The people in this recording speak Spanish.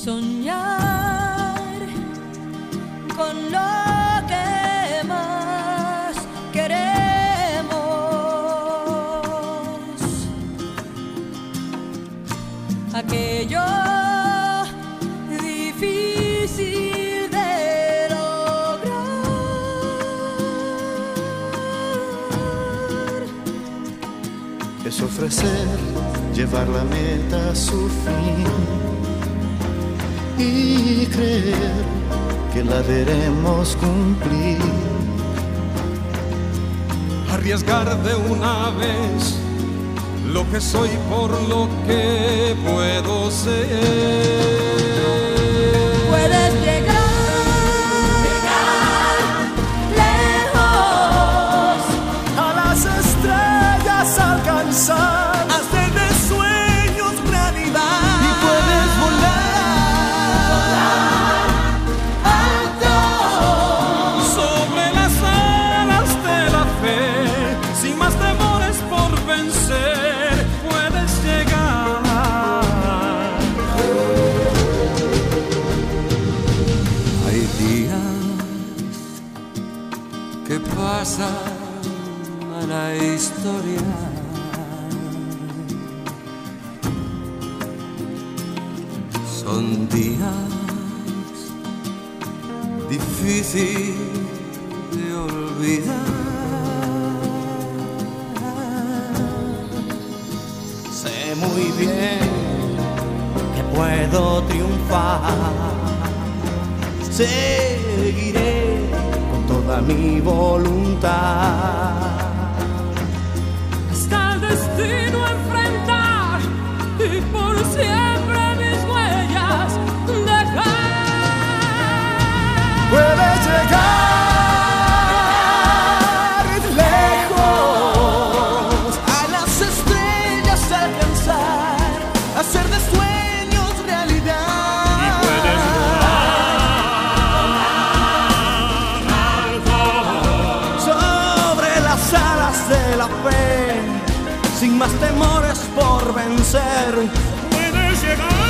soñar con lo que más queremos, aquello difícil de lograr. Es ofrecer, llevar la meta a su fin y creer que la veremos cumplir. Arriesgar de una vez lo que soy por lo que puedo ser. Puedes llegar lejos, A las estrellas alcanzar, hacer de sueños realidad. y puedes volar Sobre las alas de la fe, sin más temores por vencer, puedes llegar. Hay días que pasan a la historia. Son días difíciles de olvidar. Sé muy bien que puedo triunfar. Seguiré con toda mi voluntad hasta el destino enfrentar y por siempre mis huellas dejar. puedes llegar lejos, a las estrellas alcanzar, hacer de sueños realidad. Y puedes Sobre las alas de la fe, sin más temores por vencer. puedes llegar.